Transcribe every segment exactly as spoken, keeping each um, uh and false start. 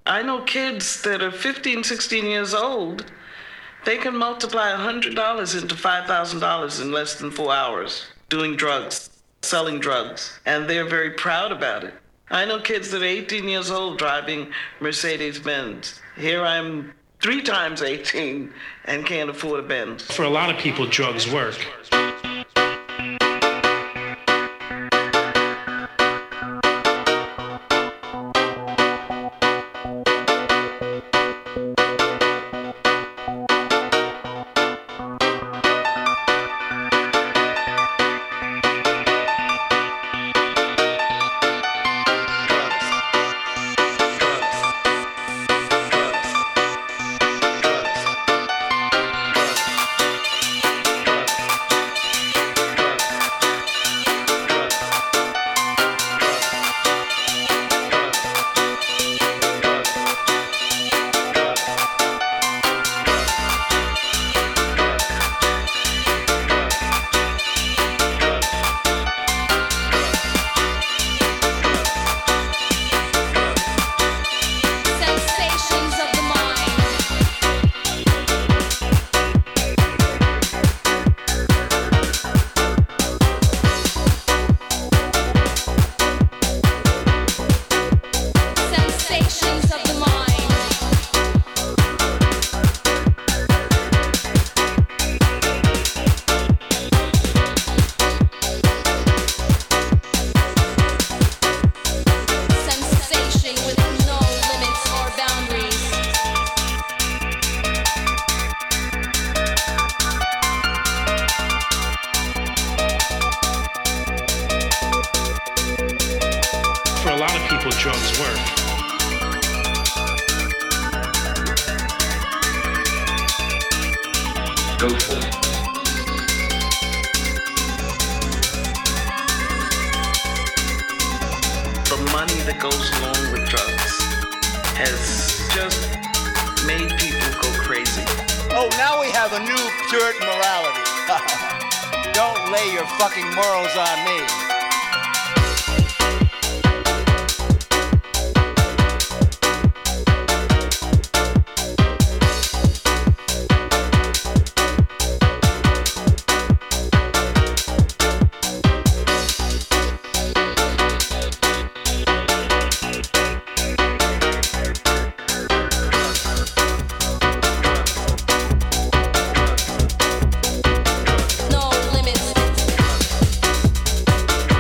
I know kids that are fifteen, sixteen years old, they can multiply one hundred dollars into five thousand dollars in less than four hours doing drugs, selling drugs, and they're very proud about it. I know kids that are eighteen years old driving Mercedes-Benz. Here I'm three times eighteen and can't afford a Benz. For a lot of people, drugs work. Drugs work. Go for it. The money that goes along with drugs has just made people go crazy. Oh, now we have a new Puritan morality. Don't lay your fucking morals on me. No limits.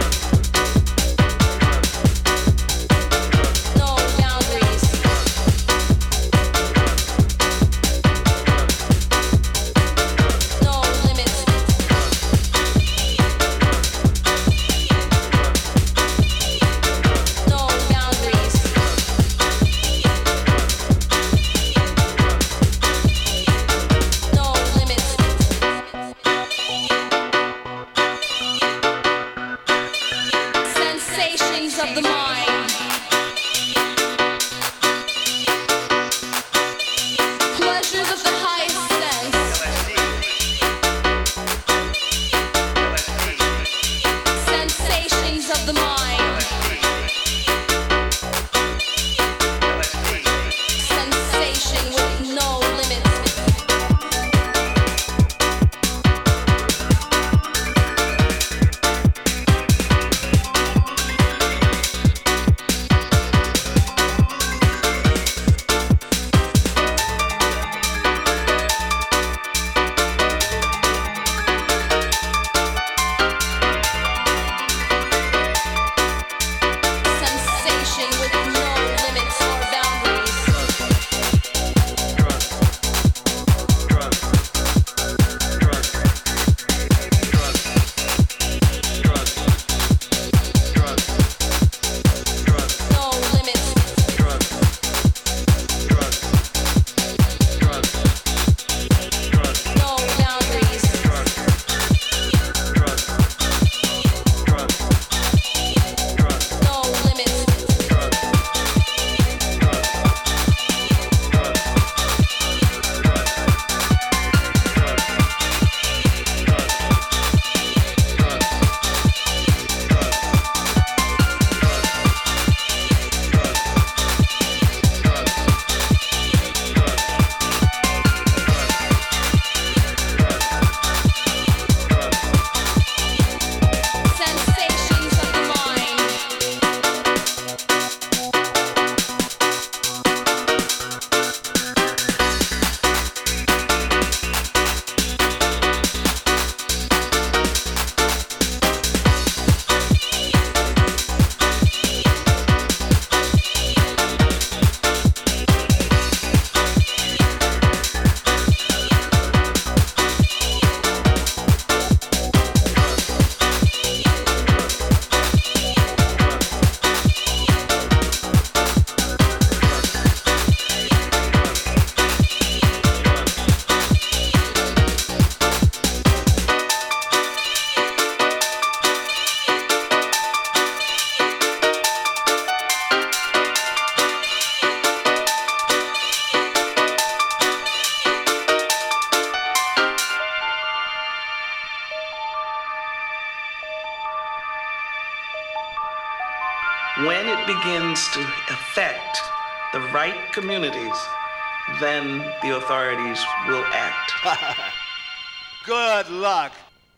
to affect the right communities, then the authorities will act. Good luck.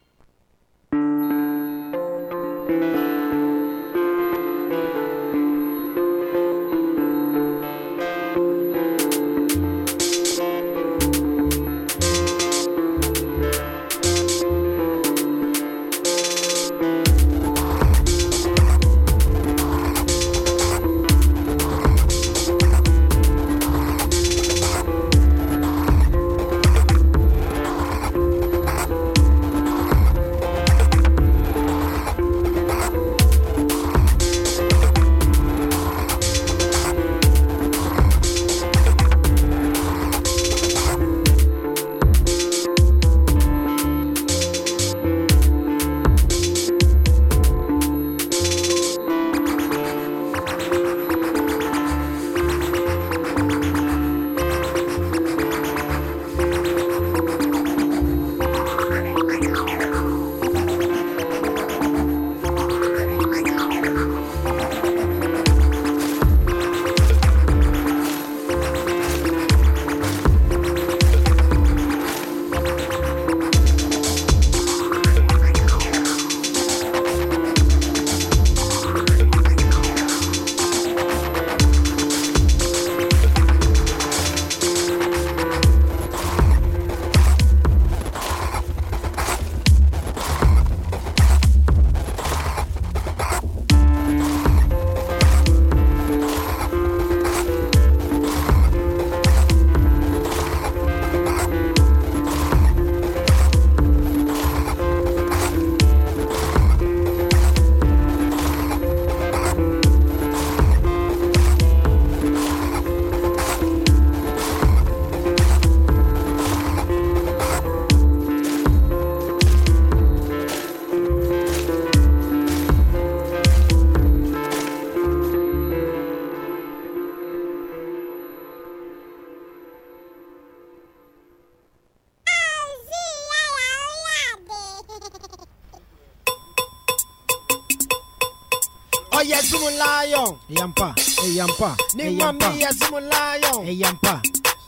Yampa, hey yampa, ni mami ya simulayo, hey yampa,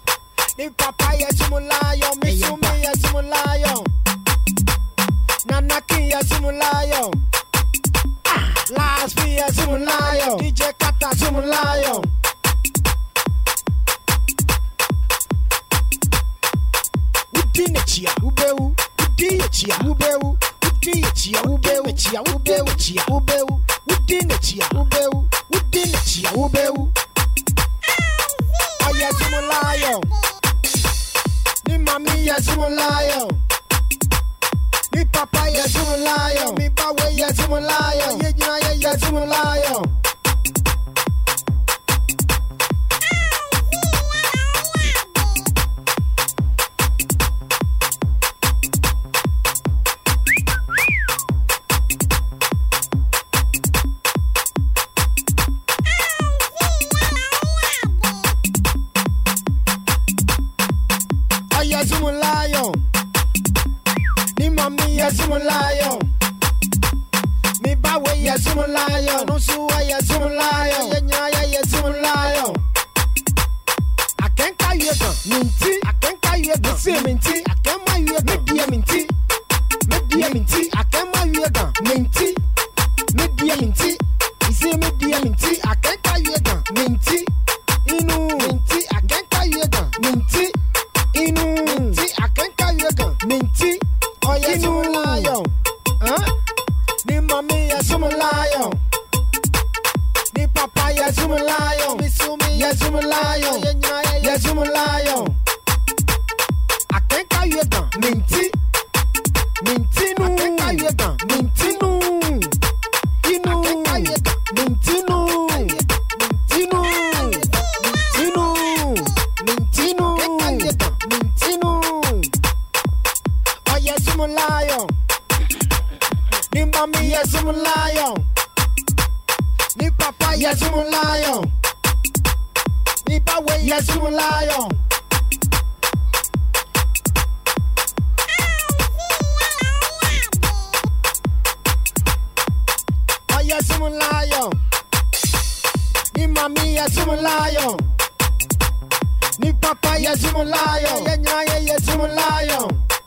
ni papa ya simulayo, mi sumi ya simulayo, nanaki ya simulayo, Last ya simulayo, D J Kata simulayo. Udinechia, ubeu, udinechia, ubeu, udinechia, ubeu, udinechia, ubeu, udinechia, ubeu, udinechia, ubeu. Udinechia, ubeu. Oya simulayo. Ni mami ya simulayo. Ni papa ya simulayo. Mi bawe ya simulayo. Yejina ya ya simulayo. Simulayo, ni mami ya simulayo, mi bawe ya simulayo, nusuwa ya simulayo, yenyaya ya simulayo. Akenka yega minti, akenka yega si minti, akenma yega media minti, media minti, akenma yega minti, media minti, isi media minti, akenka yega minti, inu minti, akenka yega minti. Inu minti akenka yega minti oya simulayo, huh? Ni mami ya simulayo, ni papa ya simulayo, mi sumi ya simulayo, yenyaya ya simulayo. Akenka yega minti, minti nu akenka yega minti nu, inu akenka yega minti nu, minti nu, minti nu, minti nu. Oya simulayo, ni mami ya simulayo, ni papa ya simulayo, ni bawe ya simulayo. Oya simulayo, ni mami ya sumo lion. Ni papa ya sumo lion. Ya nyaya ya sumo lion.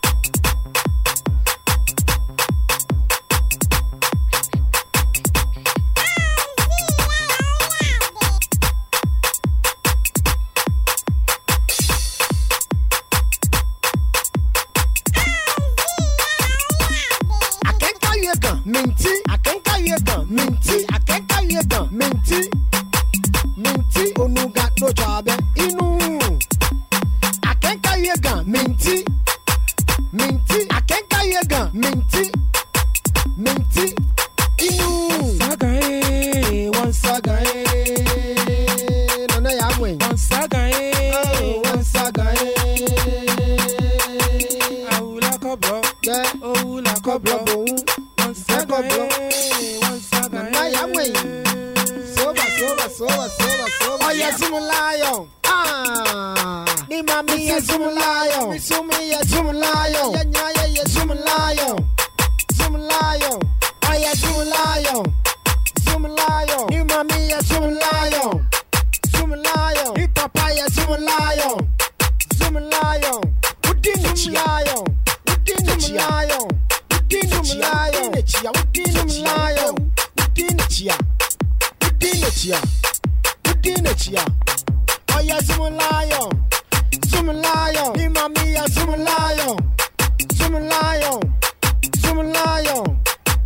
Minty, I can't carry a gun. Minty, I can't carry a gun. Minty, Minty, oh no, got no job. Inu, I can't carry a gun. Minty, Minty, I can't carry a gun. Minty, Minty, Inu. Saga, eh, one saga, eh. No, no, I'm waiting. One saga, eh, one saga, eh. I will like a bro, yeah, oh, like a bro. Saga, eh, one saga, eh. Soba, soba, soba, soba, soba. Oh, yes, I'm a lion. Ah, ni mami, yes, I'm a lion. Mi sumi, yes, I'm a lion. Ya nyaya, yes, I'm a lion. I'm a lion. Oh, yes, I'm a lion. I'm a lion. Ni mami, yes, I'm a lion. I'm a lion. Ni papa, yes, I'm a lion. I'm a lion. Within the lion. Within the lion. Within the lion. Within the lion. Within the chia. Within the chia. Within the chia. Oh yeah, some lion. Some lion. Ni mami ya some lion. Some lion. Some lion.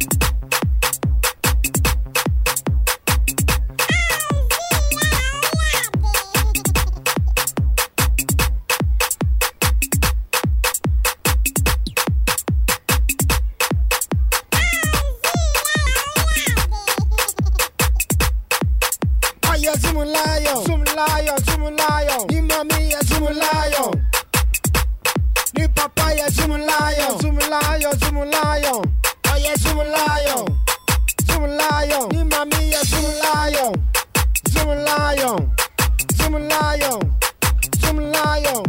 Sumo lion, sumo lion, sumo lion. Ni mami ya sumo lion. Ni papa ya sumo lion, sumo lion, sumo lion. Oh yeah, sumo lion, sumo lion. Ni mami ya sumo lion, sumo lion, sumo lion, sumo lion.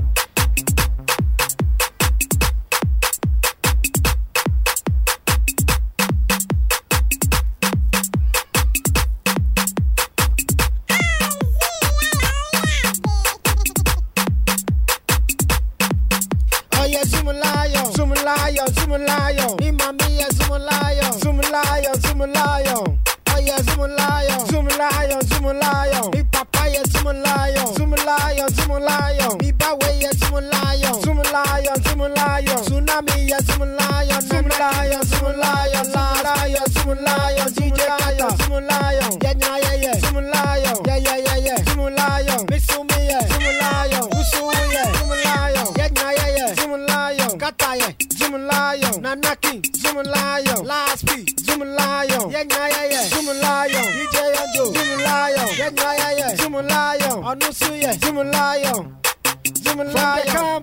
Sumo lion, sumo lion, sumo lion. Ni mami ya sumo lion, sumo lion, sumo lion. Oh yeah, sumo lion, sumo lion, sumo lion. Ni papa ya sumo lion, sumo lion, sumo lion. Ni bawe ya sumo lion, sumo lion, sumo lion. Tsunami ya sumo lion, sumo lion, sumo lion. Lara ya sumo lion, D J Kata, sumo lion. Yeah yeah yeah yeah, sumo lion. Yeah yeah yeah yeah, sumo lion. Mitsumi ya, sumo lion. Usu ya, sumo lion. Yeah yeah yeah yeah, sumo lion. Kataye, Zoom Lion, Nanaki, Zoom Lion, Last P, Zoom Lion, yeah, yeah, yeah, yeah, Zoom Lion, D J Anjo, Zoom Lion, yeah, yeah, yeah, yeah, Zoom Lion, Onusuye, Zoom Lion, Zoom Lion.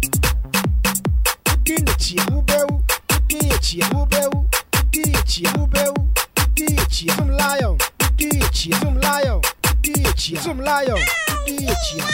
Udin the chia, Ubeu, Udin the chia, Ubeu, Udin the chia, Ubeu, Udin the chia, Zoom Lion, Udin the chia, Zoom Lion, Udin the chia, Zoom Lion, Udin the chia.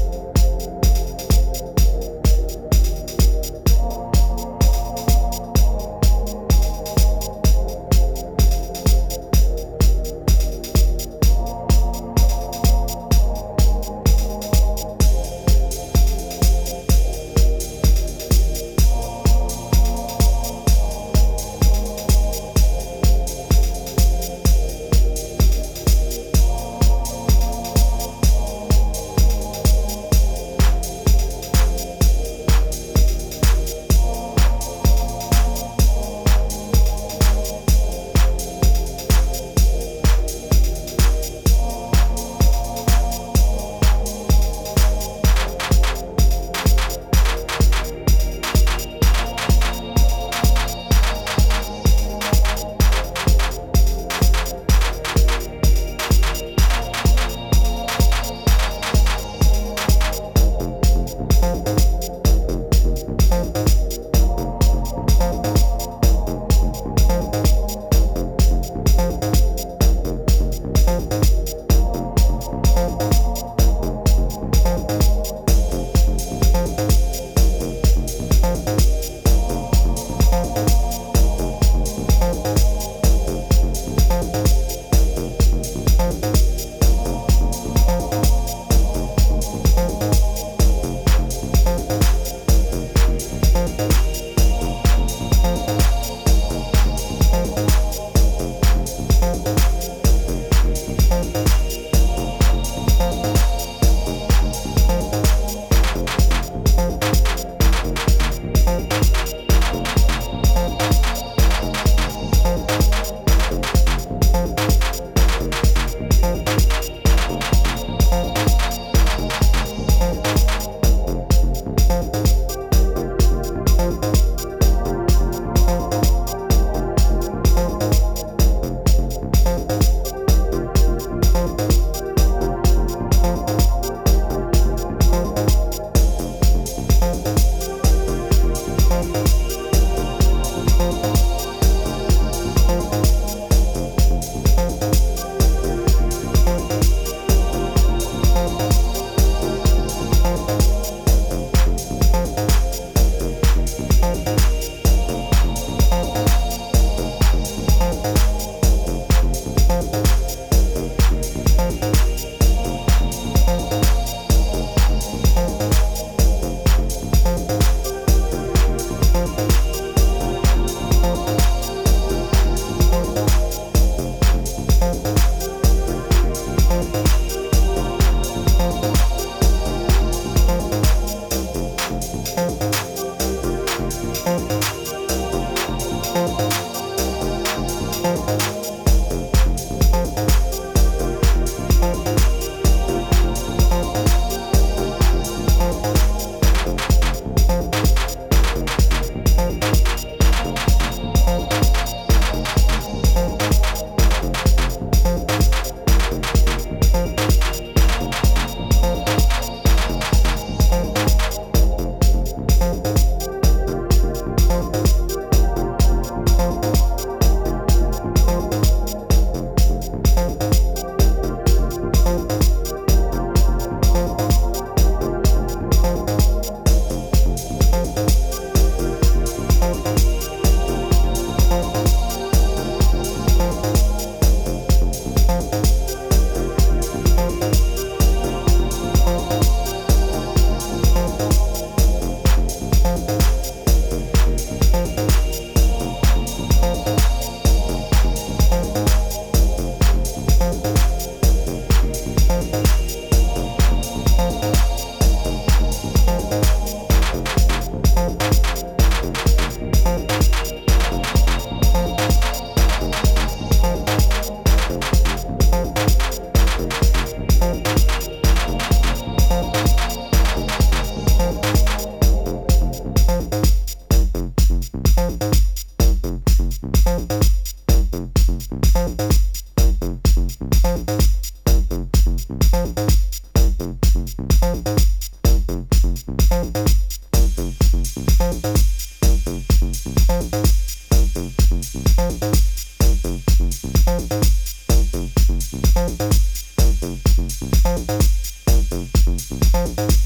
Thank you.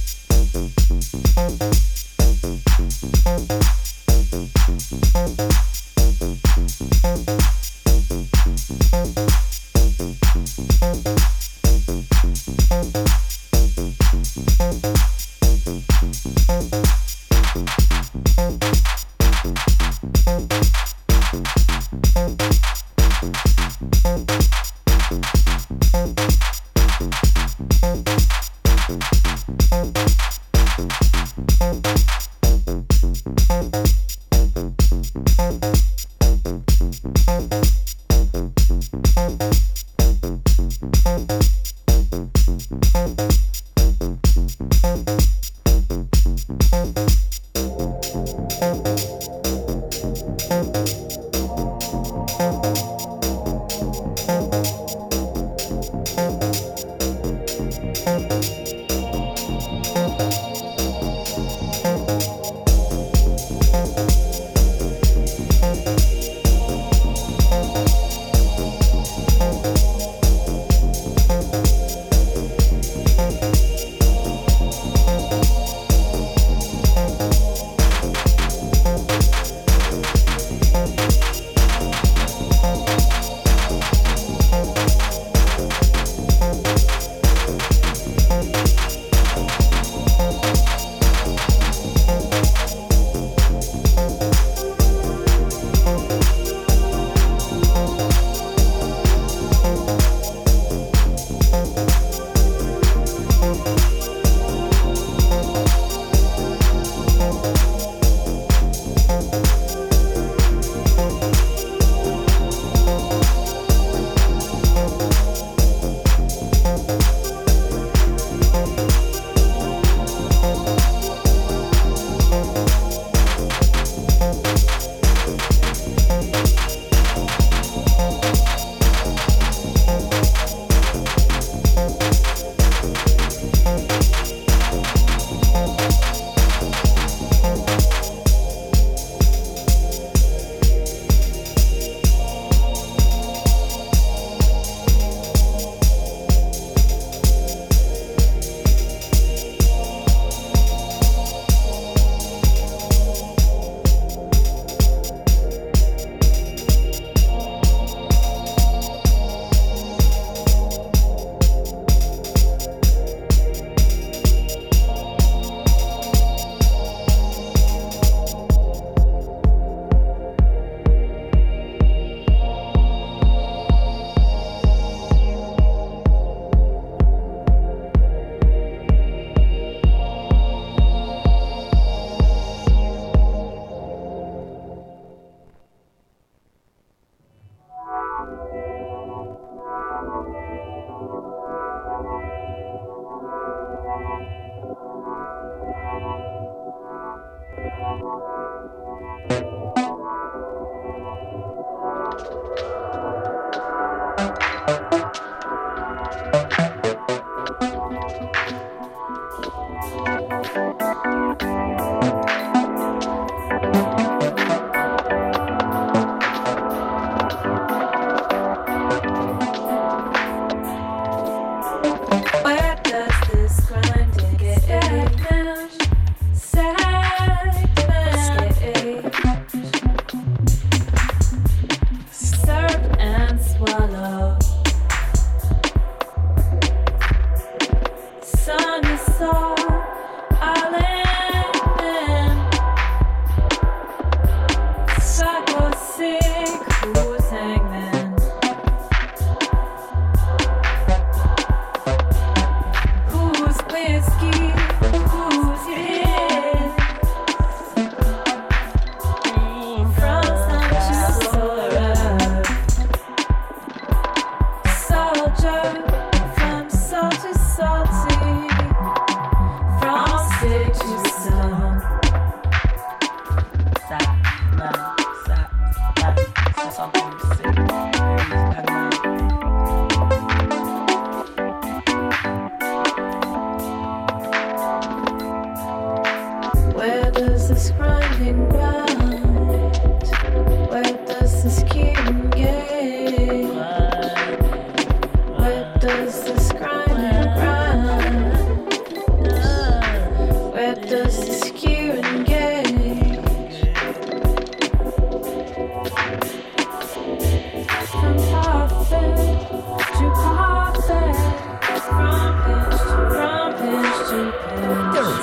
Sorry.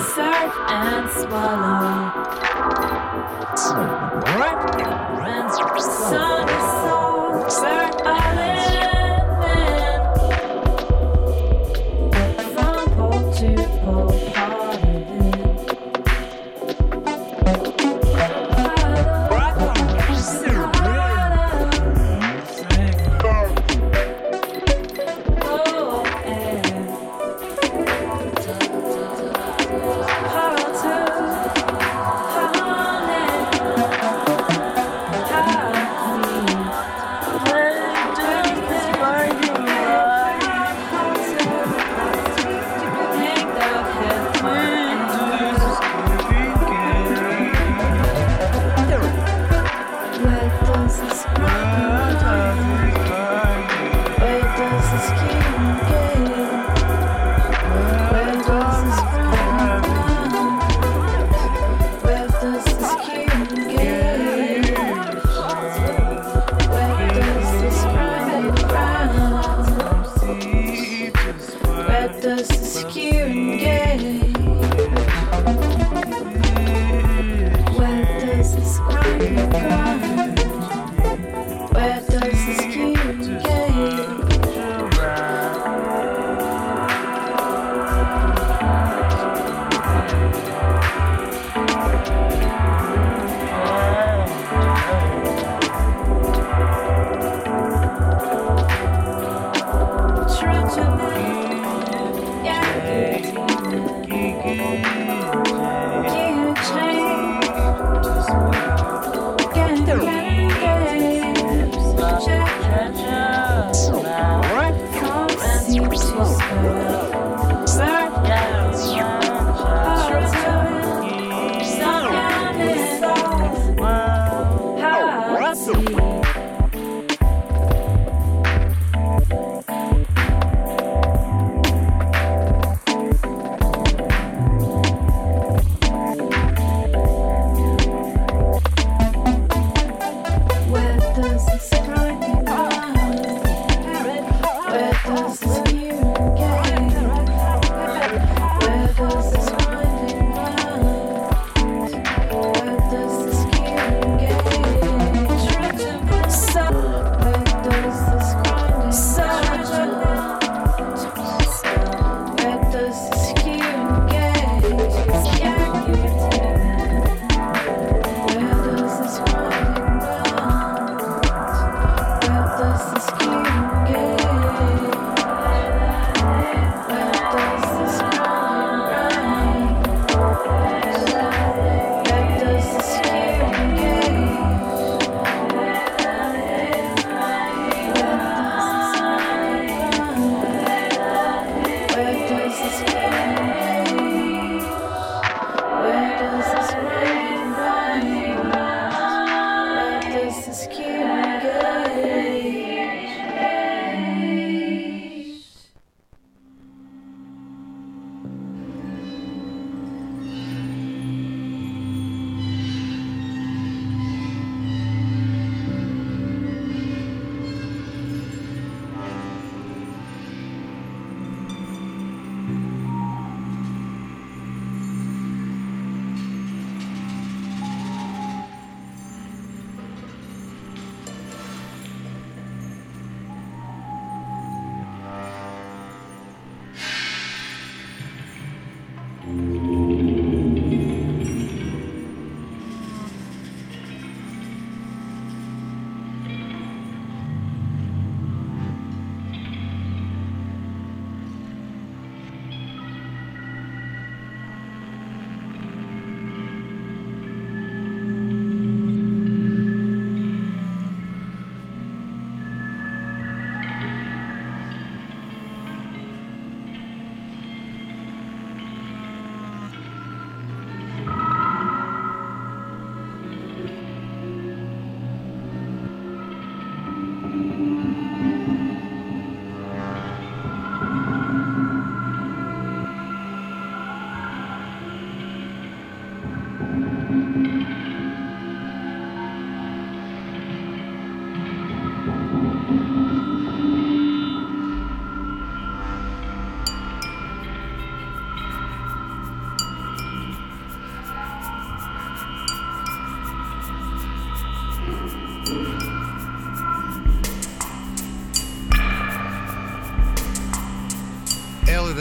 and swallow. Sunny souls where I live in, from pole to pole,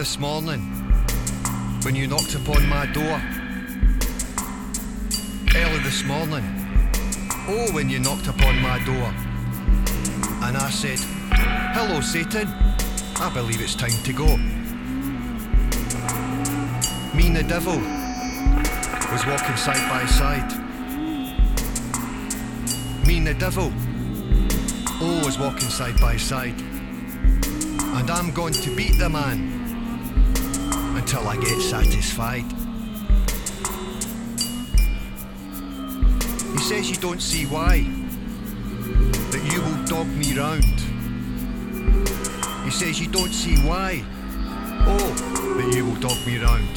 this morning when you knocked upon my door. Early this morning, oh, when you knocked upon my door. And I said, hello, Satan, I believe it's time to go. Me and the devil was walking side by side. Me and the devil, oh, was walking side by side. And I'm going to beat the man until I get satisfied. He says you don't see why, that you will dog me round. He says you don't see why, oh, that you will dog me round.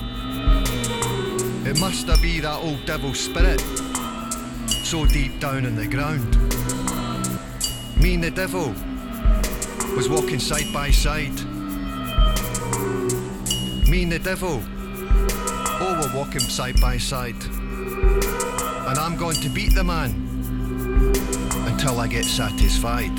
It must have been that old devil spirit, so deep down in the ground. Me and the devil was walking side by side. Me and the devil, oh, we're walking side by side. And I'm going to beat the man until I get satisfied.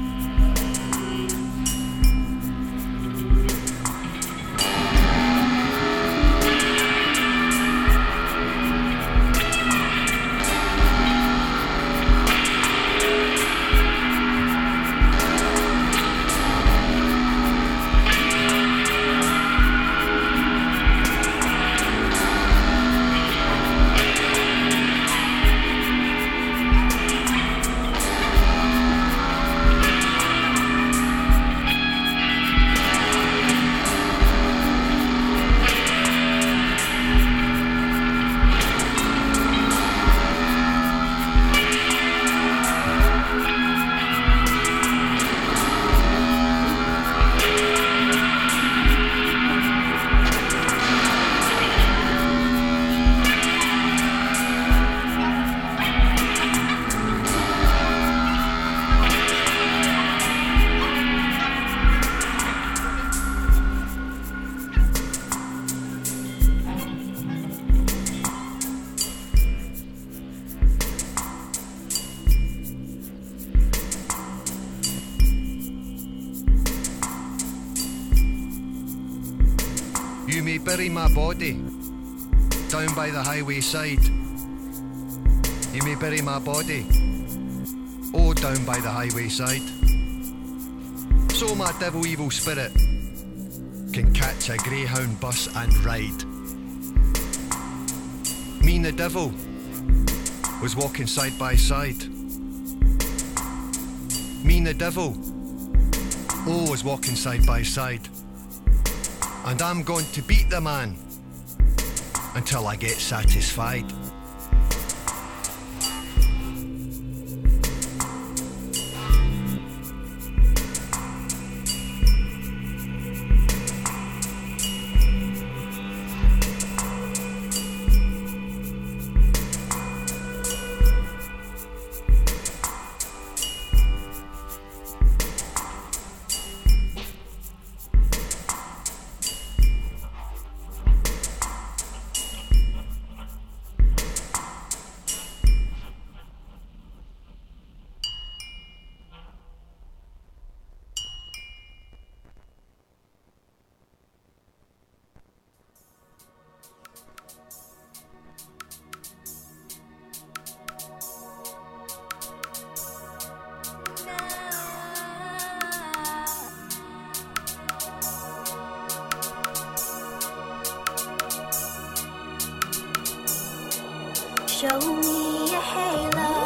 You may bury my body down by the highway side. You may bury my body, oh, down by the highway side. So my devil evil spirit can catch a greyhound bus and ride. Me and the devil was walking side by side. Me and the devil, oh, was walking side by side. And I'm going to beat the man until I get satisfied. Show me a halo.